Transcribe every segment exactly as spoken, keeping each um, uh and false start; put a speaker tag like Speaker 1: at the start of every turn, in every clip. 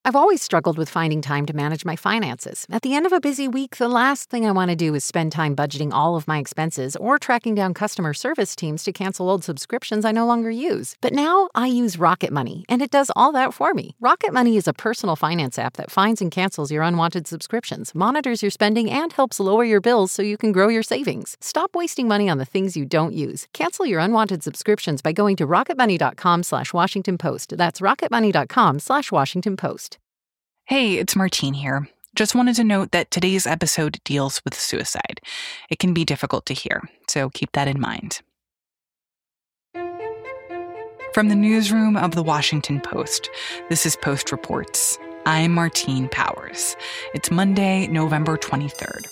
Speaker 1: I've always struggled with finding time to manage my finances. At the end of a busy week, the last thing I want to do is spend time budgeting all of my expenses or tracking down customer service teams to cancel old subscriptions I no longer use. But now I use Rocket Money, and it does all that for me. Rocket Money is a personal finance app that finds and cancels your unwanted subscriptions, monitors your spending, and helps lower your bills so you can grow your savings. Stop wasting money on the things you don't use. Cancel your unwanted subscriptions by going to rocketmoney.com slash Washington Post. That's rocketmoney.com slash Washington Post.
Speaker 2: Hey, it's Martine here. Just wanted to note that today's episode deals with suicide. It can be difficult to hear, so keep that in mind. From the newsroom of the Washington Post, this is Post Reports. I'm Martine Powers. It's Monday, November twenty-third.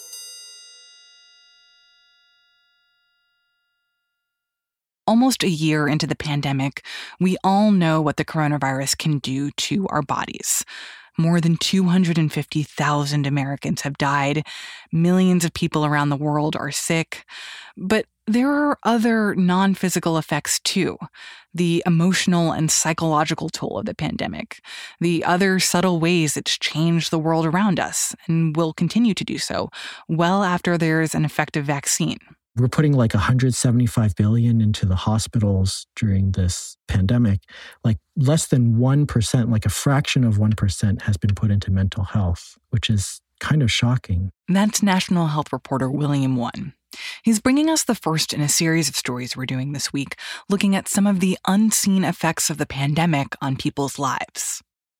Speaker 2: Almost a year into the pandemic, we all know what the coronavirus can do to our bodies. More than two hundred fifty thousand Americans have died. Millions of people around the world are sick. But there are other non-physical effects too. The emotional and psychological toll of the pandemic. The other subtle ways it's changed the world around us and will continue to do so well after there's an effective vaccine.
Speaker 3: We're putting like one hundred seventy-five billion dollars into the hospitals during this pandemic. Like less than one percent, like a fraction of one percent has been put into mental health, which is kind of shocking.
Speaker 2: That's National Health reporter William Won. He's bringing us the first in a series of stories we're doing this week, looking at some of the unseen effects of the pandemic on people's lives.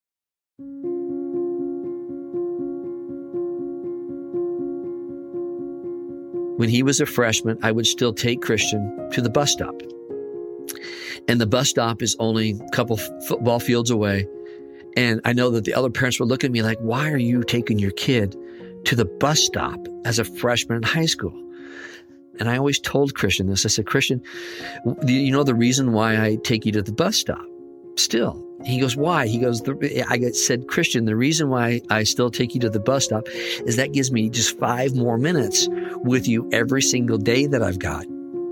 Speaker 4: When he was a freshman, I would still take Christian to the bus stop. And the bus stop is only a couple football fields away. And I know that the other parents would look at me like, why are you taking your kid to the bus stop as a freshman in high school? And I always told Christian this. I said, Christian, you know the reason why I take you to the bus stop still? He goes, why? He goes, the, I said, Christian, the reason why I still take you to the bus stop is that gives me just five more minutes with you every single day that I've got.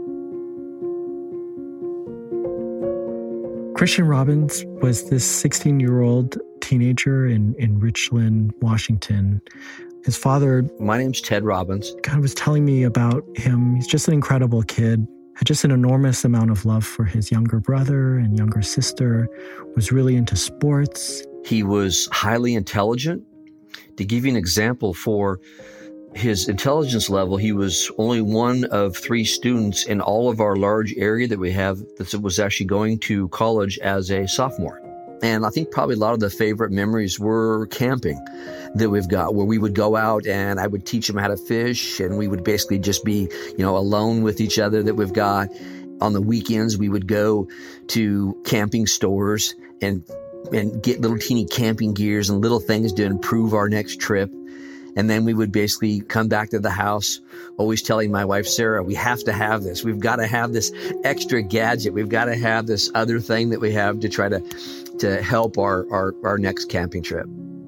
Speaker 3: Christian Robbins was this sixteen-year-old teenager in, in Richland, Washington. His father...
Speaker 4: My name's Ted Robbins.
Speaker 3: ...kind of was telling me about him. He's just an incredible kid. Had just an enormous amount of love for his younger brother and younger sister, was really into sports.
Speaker 4: He was highly intelligent. To give you an example for his intelligence level, he was only one of three students in all of our large area that we have that was actually going to college as a sophomore. And I think probably a lot of the favorite memories were camping that we've got, where we would go out and I would teach him how to fish, and we would basically just be, you know, alone with each other that we've got. On the weekends, we would go to camping stores and and get little teeny camping gears and little things to improve our next trip. And then we would basically come back to the house, always telling my wife, Sarah, we have to have this. We've got to have this extra gadget. We've got to have this other thing that we have to try to, to help our, our, our next camping trip.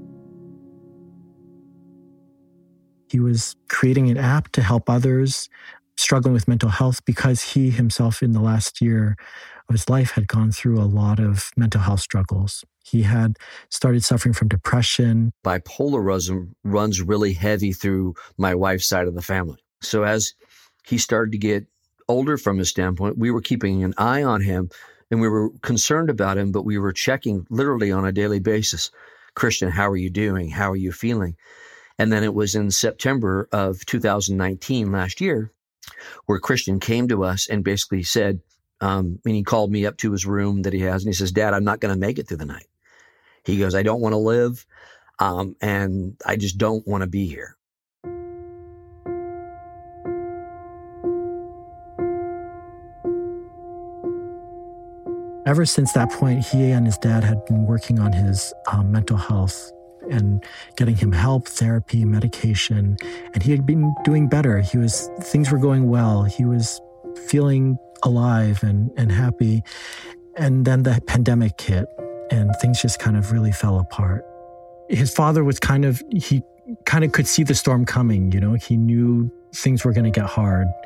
Speaker 3: He was creating an app to help others struggling with mental health because he himself in the last year of his life had gone through a lot of mental health struggles. He had started suffering from depression.
Speaker 4: Bipolarism runs really heavy through my wife's side of the family. So as he started to get older from his standpoint, we were keeping an eye on him and we were concerned about him, but we were checking literally on a daily basis. Christian, how are you doing? How are you feeling? And then it was in September of two thousand nineteen, last year, where Christian came to us and basically said, um, and he called me up to his room that he has, and he says, Dad, I'm not going to make it through the night. He goes, I don't want to live, um, and I just don't want to be here.
Speaker 3: Ever since that point, he and his dad had been working on his um, mental health and getting him help, therapy, medication, and he had been doing better. He was, things were going well. He was feeling alive and, and happy. And then the pandemic hit and things just kind of really fell apart. His father was kind of, he kind of could see the storm coming, you know, he knew things were going to get hard.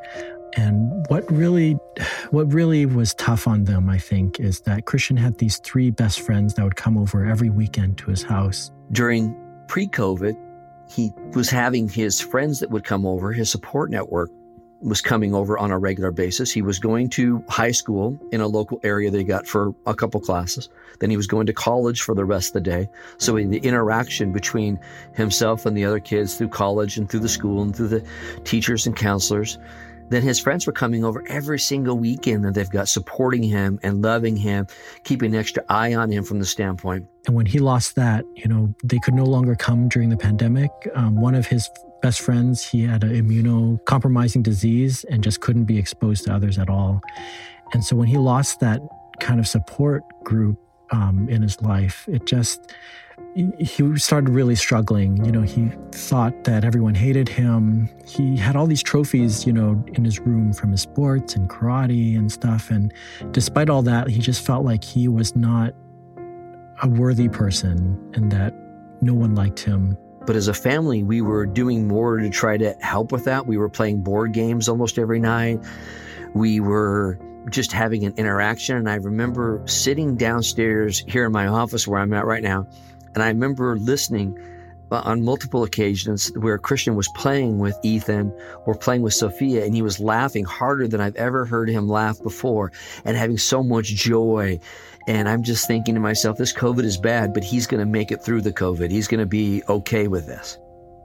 Speaker 3: And what really, what really was tough on them, I think, is that Christian had these three best friends that would come over every weekend to his house.
Speaker 4: During pre-COVID, he was having his friends that would come over. His support network was coming over on a regular basis. He was going to high school in a local area they got for a couple classes. Then he was going to college for the rest of the day. So in the interaction between himself and the other kids through college and through the school and through the teachers and counselors, then his friends were coming over every single weekend that they've got, supporting him and loving him, keeping an extra eye on him from the standpoint.
Speaker 3: And when he lost that, you know, they could no longer come during the pandemic. Um, one of his best friends, he had an immunocompromising disease and just couldn't be exposed to others at all. And so when he lost that kind of support group um, in his life, it just, he started really struggling. You know, he thought that everyone hated him. He had all these trophies, you know, in his room from his sports and karate and stuff. And despite all that, he just felt like he was not a worthy person and that no one liked him.
Speaker 4: But as a family, we were doing more to try to help with that. We were playing board games almost every night. We were just having an interaction. And I remember sitting downstairs here in my office where I'm at right now. And I remember listening on multiple occasions where Christian was playing with Ethan or playing with Sophia, and he was laughing harder than I've ever heard him laugh before and having so much joy. And I'm just thinking to myself, this COVID is bad, but he's going to make it through the COVID. He's going to be okay with this.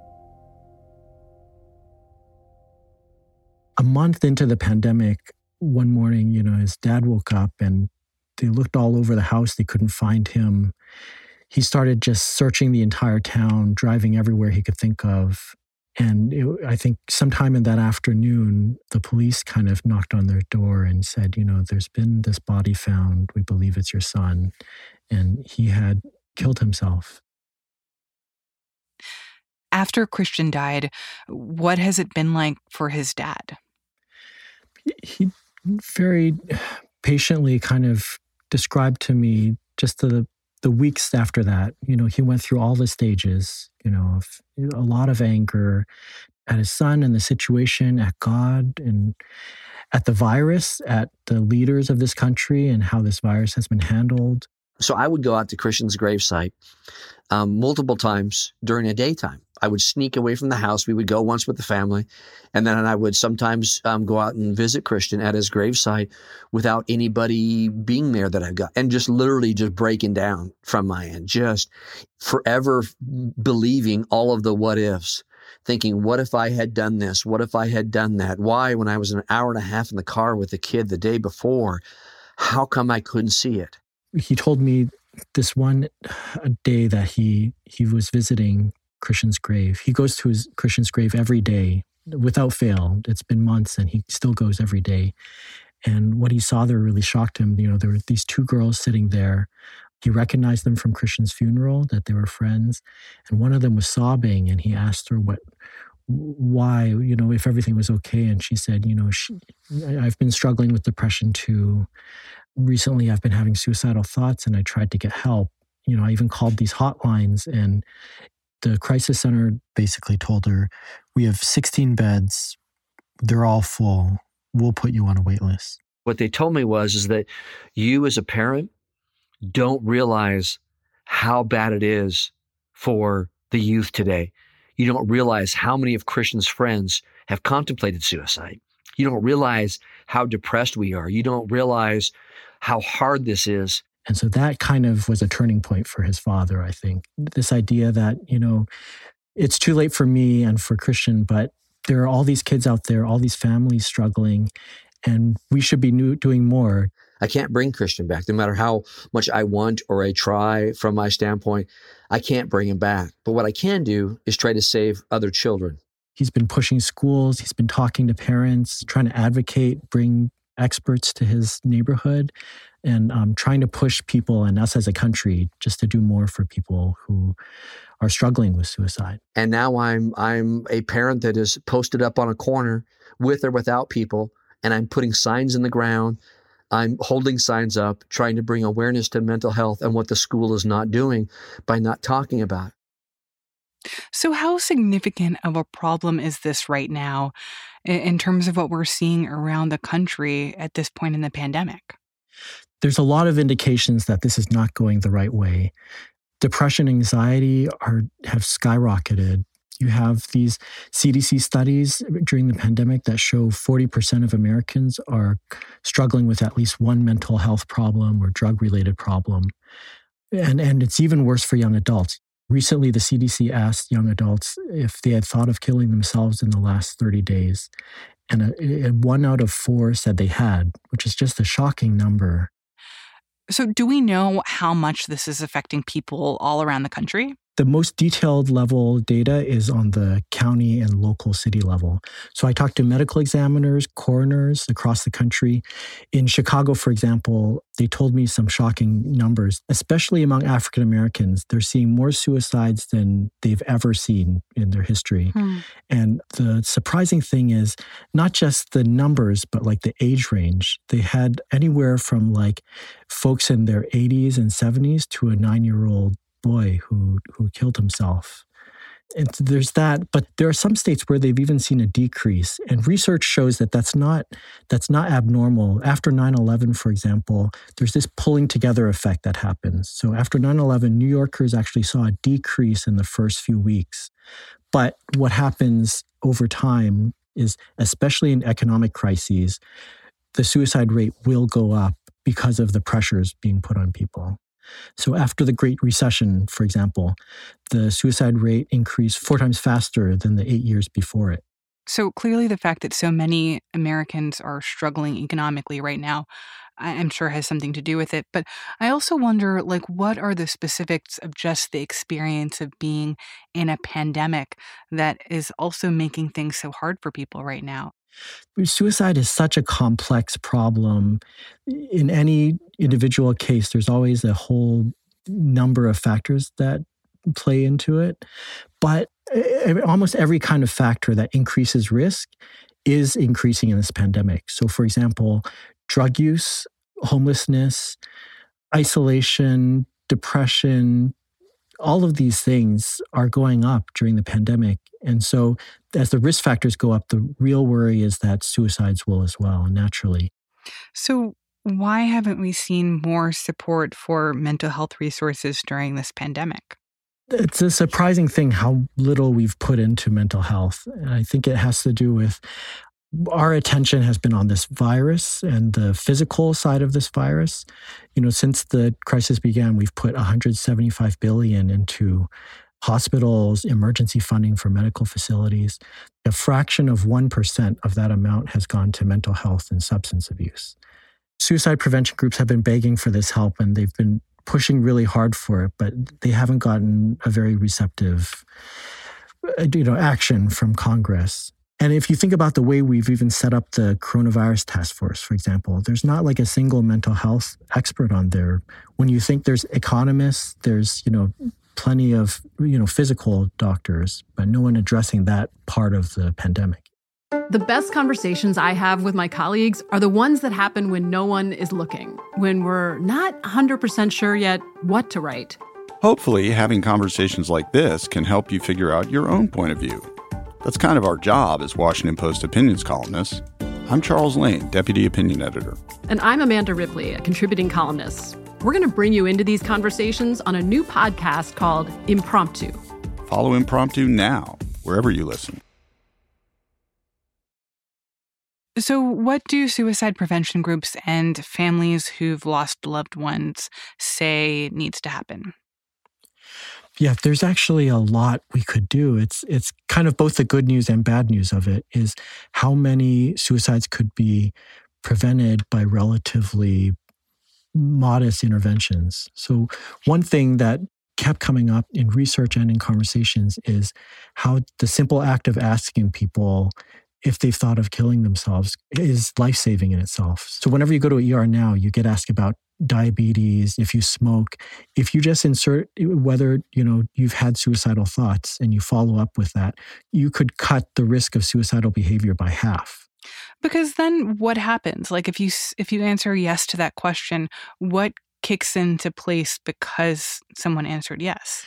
Speaker 3: A month into the pandemic, one morning, you know, his dad woke up and they looked all over the house. They couldn't find him. He started just searching the entire town, driving everywhere he could think of. And it, I think sometime in that afternoon, the police kind of knocked on their door and said, you know, there's been this body found. We believe it's your son. And he had killed himself.
Speaker 2: After Christian died, what has it been like for his dad?
Speaker 3: He very patiently kind of described to me just the The weeks after that. You know, he went through all the stages, you know, of a lot of anger at his son and the situation, at God, and at the virus, at the leaders of this country and how this virus has been handled.
Speaker 4: So I would go out to Christian's gravesite um, multiple times during the daytime. I would sneak away from the house. We would go once with the family, and then I would sometimes um, go out and visit Christian at his gravesite without anybody being there that I've got, and just literally just breaking down from my end, just forever believing all of the what ifs, thinking, what if I had done this? What if I had done that? Why, when I was an hour and a half in the car with the kid the day before, how come I couldn't see it?
Speaker 3: He told me this one day that he he was visiting Christian's grave. He goes to his Christian's grave every day without fail. It's been months and he still goes every day. And what he saw there really shocked him. You know, there were these two girls sitting there. He recognized them from Christian's funeral, that they were friends. And one of them was sobbing, and he asked her what, why, you know, if everything was okay. And she said, you know, she, I've been struggling with depression too. Recently, I've been having suicidal thoughts and I tried to get help. You know, I even called these hotlines, and the crisis center basically told her, we have sixteen beds. They're all full. We'll put you on a wait list.
Speaker 4: What they told me was, is that you as a parent don't realize how bad it is for the youth today. You don't realize how many of Christian's friends have contemplated suicide. You don't realize how depressed we are. You don't realize how hard this is.
Speaker 3: And so that kind of was a turning point for his father, I think. This idea that, you know, it's too late for me and for Christian, but there are all these kids out there, all these families struggling, and we should be new, doing more.
Speaker 4: I can't bring Christian back, no matter how much I want or I try from my standpoint. I can't bring him back. But what I can do is try to save other children.
Speaker 3: He's been pushing schools. He's been talking to parents, trying to advocate, bring experts to his neighborhood, and um, trying to push people and us as a country just to do more for people who are struggling with suicide.
Speaker 4: And now I'm I'm a parent that is posted up on a corner with or without people, and I'm putting signs in the ground. I'm holding signs up, trying to bring awareness to mental health and what the school is not doing by not talking about it.
Speaker 2: So how significant of a problem is this right now? in terms of what we're seeing around the country at this point in the pandemic?
Speaker 3: There's a lot of indications that this is not going the right way. Depression, anxiety are have skyrocketed. You have these C D C studies during the pandemic that show forty percent of Americans are struggling with at least one mental health problem or drug-related problem. And, and it's even worse for young adults. Recently, the C D C asked young adults if they had thought of killing themselves in the last thirty days. And a, a one out of four said they had, which is just a shocking number.
Speaker 2: So do we know how much this is affecting people all around the country?
Speaker 3: The most detailed level data is on the county and local city level. So I talked to medical examiners, coroners across the country. In Chicago, for example, they told me some shocking numbers, especially among African Americans. They're seeing more suicides than they've ever seen in their history. Hmm. And the surprising thing is not just the numbers, but like the age range. They had anywhere from like folks in their eighties and seventies to a nine-year-old boy who who killed himself. And there's that, but there are some states where they've even seen a decrease. And research shows that that's not that's not abnormal. After nine eleven, for example, there's this pulling together effect that happens. So after nine eleven, New Yorkers actually saw a decrease in the first few weeks. But what happens over time is, especially in economic crises, the suicide rate will go up because of the pressures being put on people. So after the Great Recession, for example, the suicide rate increased four times faster than the eight years before it.
Speaker 2: So clearly the fact that so many Americans are struggling economically right now, I'm sure has something to do with it. But I also wonder, like, what are the specifics of just the experience of being in a pandemic that is also making things so hard for people right now?
Speaker 3: Suicide is such a complex problem. In any individual case, there's always a whole number of factors that play into it. But almost every kind of factor that increases risk is increasing in this pandemic. So, for example, drug use, homelessness, isolation, depression, all of these things are going up during the pandemic. And so as the risk factors go up, the real worry is that suicides will as well, naturally.
Speaker 2: So why haven't we seen more support for mental health resources during this pandemic?
Speaker 3: It's a surprising thing how little we've put into mental health. And I think it has to do with our attention has been on this virus and the physical side of this virus. You know, since the crisis began, we've put one hundred seventy-five billion dollars into hospitals, emergency funding for medical facilities. A fraction of one percent of that amount has gone to mental health and substance abuse. Suicide prevention groups have been begging for this help, and they've been pushing really hard for it, but they haven't gotten a very receptive, you know, action from Congress. And if you think about the way we've even set up the coronavirus task force, for example, there's not like a single mental health expert on there. When you think there's economists, there's, you know, plenty of, you know, physical doctors, but no one addressing that part of the pandemic.
Speaker 5: The best conversations I have with my colleagues are the ones that happen when no one is looking, when we're not one hundred percent sure yet what to write.
Speaker 6: Hopefully, having conversations like this can help you figure out your own point of view. That's kind of our job as Washington Post opinions columnists. I'm Charles Lane, Deputy Opinion Editor.
Speaker 5: And I'm Amanda Ripley, a contributing columnist. We're going to bring you into these conversations on a new podcast called Impromptu.
Speaker 6: Follow Impromptu now, wherever you listen.
Speaker 2: So what do suicide prevention groups and families who've lost loved ones say needs to happen?
Speaker 3: Yeah, there's actually a lot we could do. It's it's kind of both the good news and bad news of it is how many suicides could be prevented by relatively modest interventions. So one thing that kept coming up in research and in conversations is how the simple act of asking people if they've thought of killing themselves is life-saving in itself. So whenever you go to an E R now, you get asked about diabetes, if you smoke. If you just insert whether, you know, you've had suicidal thoughts and you follow up with that, you could cut the risk of suicidal behavior by half.
Speaker 2: Because then what happens? Like if you if you answer yes to that question, what kicks into place because someone answered yes?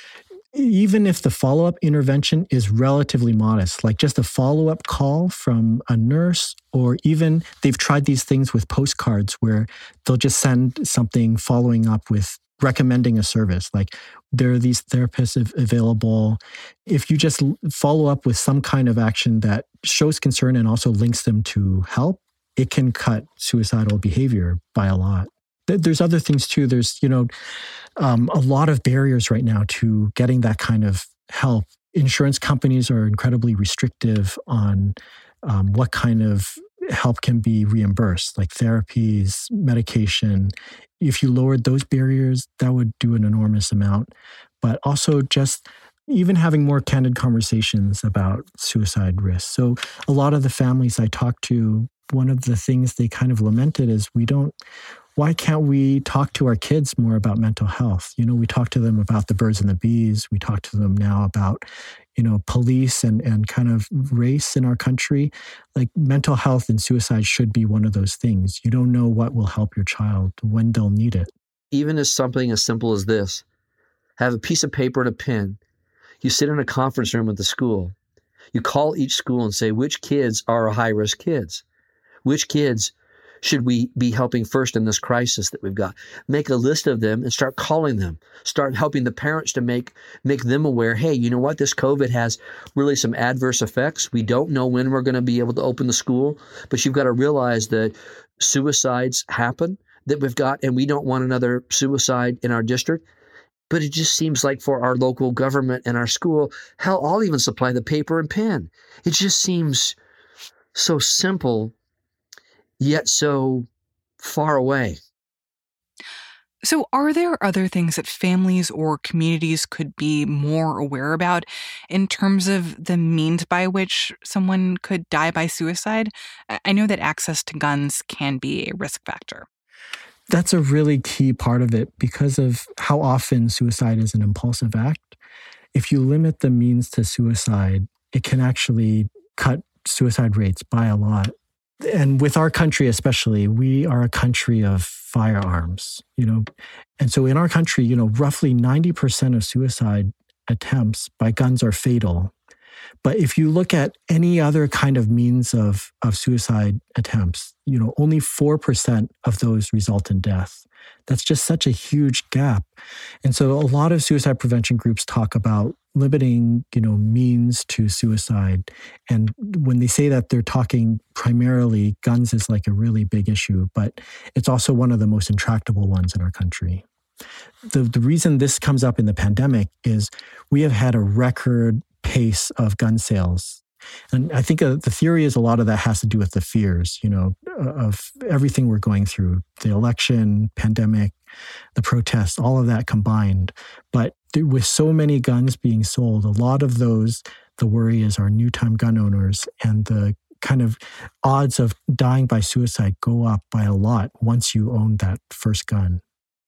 Speaker 3: even if the follow-up intervention is relatively modest, like just a follow-up call from a nurse, or even they've tried these things with postcards where they'll just send something following up with recommending a service. Like there are these therapists available. If you just follow up with some kind of action that shows concern and also links them to help, it can cut suicidal behavior by a lot. There's other things too. There's, you know, um, a lot of barriers right now to getting that kind of help. Insurance companies are incredibly restrictive on um, what kind of help can be reimbursed, like therapies, medication. If you lowered those barriers, that would do an enormous amount. But also just even having more candid conversations about suicide risk. So a lot of the families I talked to, one of the things they kind of lamented is we don't, why can't we talk to our kids more about mental health? You know, we talk to them about the birds and the bees. We talk to them now about, you know, police and, and kind of race in our country. Like mental health and suicide should be one of those things. You don't know what will help your child when they'll need it.
Speaker 4: Even as something as simple as this, have a piece of paper and a pen. You sit in a conference room at the school. You call each school and say, which kids are high-risk kids? Which kids should we be helping first in this crisis that we've got? Make a list of them and start calling them. Start helping the parents to make make them aware, hey, you know what? This COVID has really some adverse effects. We don't know when we're going to be able to open the school, but you've got to realize that suicides happen that we've got, and we don't want another suicide in our district. But it just seems like for our local government and our school, hell, I'll even supply the paper and pen. It just seems so simple, yet so far away.
Speaker 2: So are there other things that families or communities could be more aware about in terms of the means by which someone could die by suicide? I know that access to guns can be a risk factor.
Speaker 3: That's a really key part of it because of how often suicide is an impulsive act. If you limit the means to suicide, it can actually cut suicide rates by a lot. And with our country especially, we are a country of firearms, you know. And so in our country, you know, roughly ninety percent of suicide attempts by guns are fatal. But if you look at any other kind of means of, of suicide attempts, you know, only four percent of those result in death. That's just such a huge gap. And so a lot of suicide prevention groups talk about limiting, you know, means to suicide. And when they say that, they're talking primarily guns is like a really big issue, but it's also one of the most intractable ones in our country. The, the reason this comes up in the pandemic is we have had a record pace of gun sales. And I think uh, the theory is a lot of that has to do with the fears, you know, of everything we're going through, the election, pandemic, the protests, all of that combined. But with so many guns being sold, a lot of those, the worry is our new-time gun owners, and the kind of odds of dying by suicide go up by a lot once you own that first gun.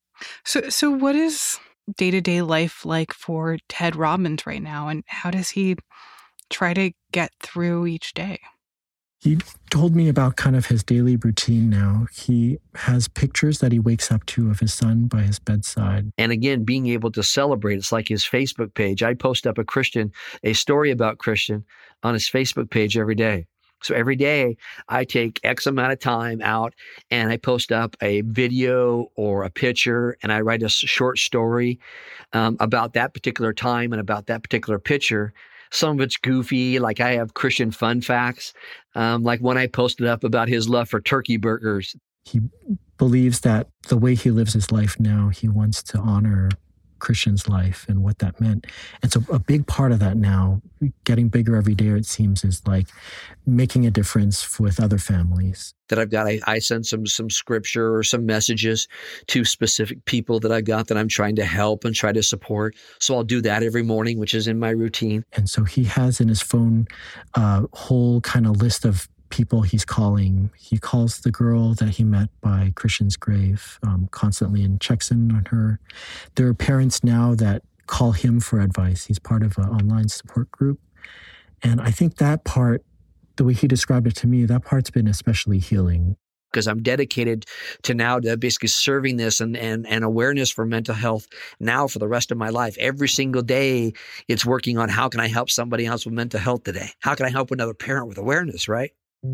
Speaker 2: So, so what is day-to-day life like for Ted Robbins right now, and how does he try to get through each day?
Speaker 3: He told me about kind of his daily routine now. He has pictures that he wakes up to of his son by his bedside.
Speaker 4: And again, being able to celebrate, it's like his Facebook page. I post up a Christian, a story about Christian on his Facebook page every day. So every day I take X amount of time out and I post up a video or a picture, and I write a short story um, about that particular time and about that particular picture. Some of it's goofy, like I have Christian fun facts, um, like when I posted up about his love for turkey burgers.
Speaker 3: He believes that the way he lives his life now, he wants to honor Christian's life and what that meant. And so a big part of that now, getting bigger every day, it seems, is like making a difference with other families.
Speaker 4: That I've got, I, I send some some scripture or some messages to specific people that I've got that I'm trying to help and try to support. So I'll do that every morning, which is in my routine.
Speaker 3: And so he has in his phone a whole kind of list of people he's calling. He calls the girl that he met by Christian's grave um, constantly and checks in on her. There are parents now that call him for advice. He's part of an online support group. And I think that part, the way he described it to me, that part's been especially healing.
Speaker 4: because I'm dedicated to now to basically serving this and, and, and awareness for mental health now for the rest of my life. Every single day, it's working on how can I help somebody else with mental health today? How can I help another parent with awareness, right?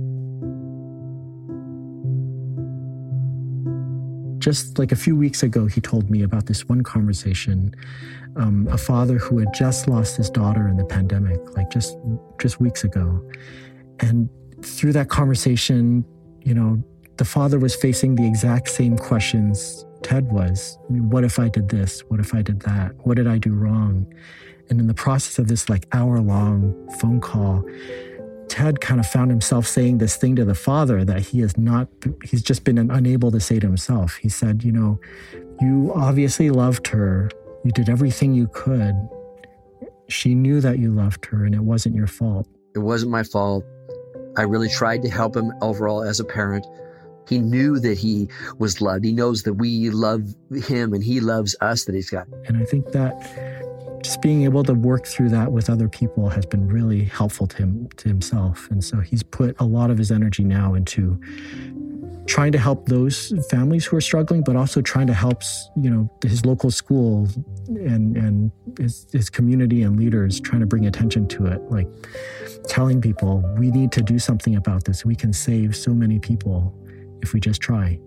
Speaker 3: Just like a few weeks ago, he told me about this one conversation, um, a father who had just lost his daughter in the pandemic, like just just weeks ago. And through that conversation, you know, the father was facing the exact same questions Ted was. I mean, what if I did this? What if I did that? What did I do wrong? And in the process of this like hour-long phone call, Ted kind of found himself saying this thing to the father that he is not, he's just been unable to say to himself. He said, you know, you obviously loved her. You did everything you could. She knew that you loved her and it wasn't your fault.
Speaker 4: It wasn't my fault. I really tried to help him overall as a parent. He knew that he was loved. He knows that we love him and he loves us that he's got.
Speaker 3: And I think that just being able to work through that with other people has been really helpful to him, to himself. And so he's put a lot of his energy now into trying to help those families who are struggling, but also trying to help, you know, his local school and, and his, his community and leaders, trying to bring attention to it, like telling people we need to do something about this. We can save so many people if we just try.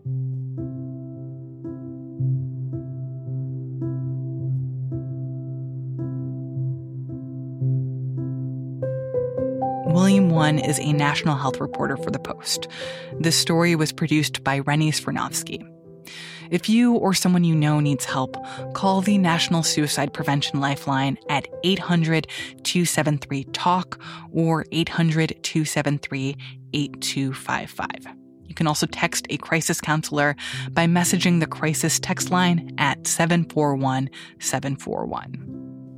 Speaker 2: William Won is a national health reporter for The Post. This story was produced by Rennie Svirnovsky. If you or someone you know needs help, call the National Suicide Prevention Lifeline at eight hundred, two seven three, talk or eight hundred, two seven three, eight two five five. You can also text a crisis counselor by messaging the crisis text line at seven four one, seven four one.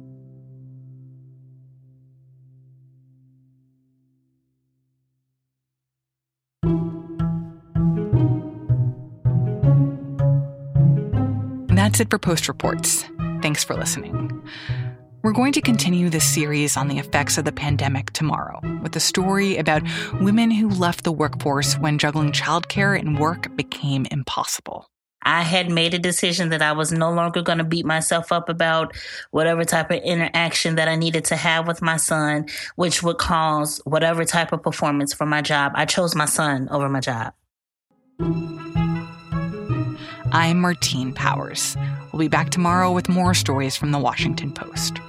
Speaker 2: That's it for Post Reports. Thanks for listening. We're going to continue this series on the effects of the pandemic tomorrow with a story about women who left the workforce when juggling childcare and work became impossible.
Speaker 7: I had made a decision that I was no longer going to beat myself up about whatever type of interaction that I needed to have with my son, which would cause whatever type of performance for my job. I chose my son over my job.
Speaker 2: I'm Martine Powers. We'll be back tomorrow with more stories from the Washington Post.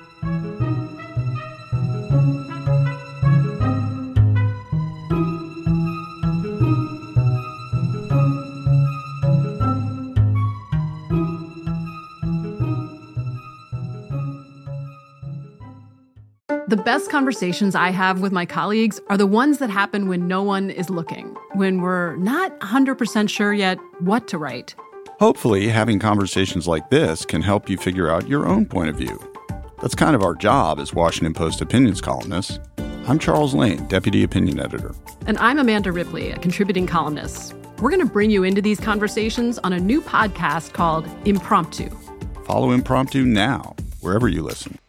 Speaker 5: The best conversations I have with my colleagues are the ones that happen when no one is looking, when we're not one hundred percent sure yet what to write.
Speaker 6: Hopefully, having conversations like this can help you figure out your own point of view. That's kind of our job as Washington Post opinions columnists. I'm Charles Lane, Deputy Opinion Editor.
Speaker 5: And I'm Amanda Ripley, a contributing columnist. We're going to bring you into these conversations on a new podcast called Impromptu.
Speaker 6: Follow Impromptu now, wherever you listen.